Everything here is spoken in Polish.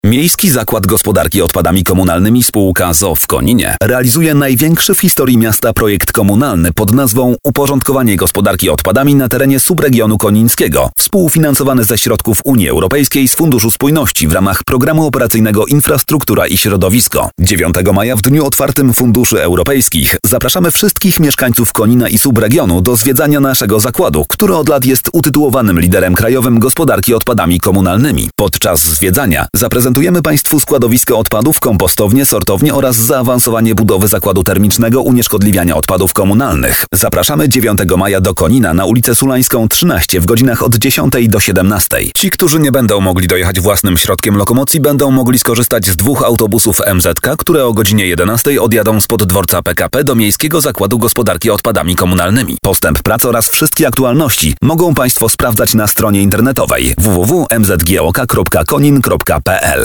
Miejski Zakład Gospodarki Odpadami Komunalnymi spółka ZOO w Koninie realizuje największy w historii miasta projekt komunalny pod nazwą Uporządkowanie gospodarki odpadami na terenie subregionu konińskiego, współfinansowany ze środków Unii Europejskiej z Funduszu Spójności w ramach Programu Operacyjnego Infrastruktura i Środowisko. 9 maja w dniu otwartym Funduszy Europejskich zapraszamy wszystkich mieszkańców Konina i subregionu do zwiedzania naszego zakładu, który od lat jest utytułowanym liderem krajowym gospodarki odpadami komunalnymi. Podczas zwiedzania zaprezentujemy Państwu składowisko odpadów, kompostownię, sortownię oraz zaawansowanie budowy zakładu termicznego unieszkodliwiania odpadów komunalnych. Zapraszamy 9 maja do Konina na ulicę Sulańską 13 w godzinach od 10 do 17. Ci, którzy nie będą mogli dojechać własnym środkiem lokomocji, będą mogli skorzystać z 2 autobusów MZK, które o godzinie 11 odjadą spod dworca PKP do Miejskiego Zakładu Gospodarki Odpadami Komunalnymi. Postęp prac oraz wszystkie aktualności mogą Państwo sprawdzać na stronie internetowej www.mzgok.konin.pl.